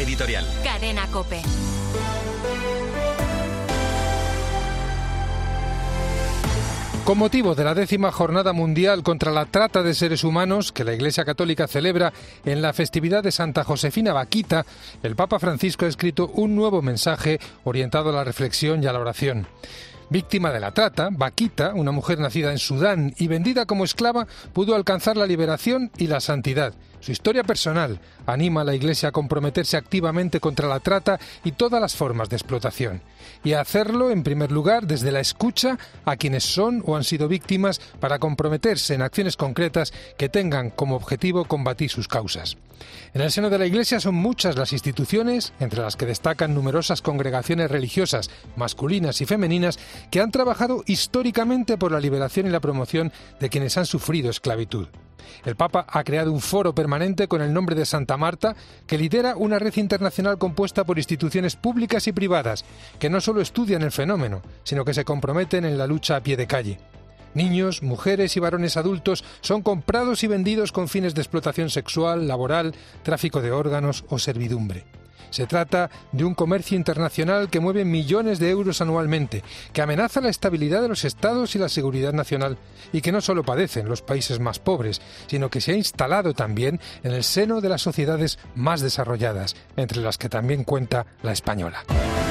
editorial. Cadena COPE. Con motivo de la 10ª Jornada Mundial contra la Trata de Seres Humanos, que la Iglesia Católica celebra en la festividad de Santa Josefina Vaquita, el Papa Francisco ha escrito un nuevo mensaje orientado a la reflexión y a la oración. Víctima de la trata, Vaquita, una mujer nacida en Sudán y vendida como esclava, pudo alcanzar la liberación y la santidad. Su historia personal anima a la Iglesia a comprometerse activamente contra la trata y todas las formas de explotación, y a hacerlo, en primer lugar, desde la escucha a quienes son o han sido víctimas para comprometerse en acciones concretas que tengan como objetivo combatir sus causas. En el seno de la Iglesia son muchas las instituciones, entre las que destacan numerosas congregaciones religiosas, masculinas y femeninas, que han trabajado históricamente por la liberación y la promoción de quienes han sufrido esclavitud. El Papa ha creado un foro permanente con el nombre de Santa Marta, que lidera una red internacional compuesta por instituciones públicas y privadas, que no solo estudian el fenómeno, sino que se comprometen en la lucha a pie de calle. Niños, mujeres y varones adultos son comprados y vendidos con fines de explotación sexual, laboral, tráfico de órganos o servidumbre. Se trata de un comercio internacional que mueve millones de euros anualmente, que amenaza la estabilidad de los estados y la seguridad nacional, y que no solo padecen los países más pobres, sino que se ha instalado también en el seno de las sociedades más desarrolladas, entre las que también cuenta la española.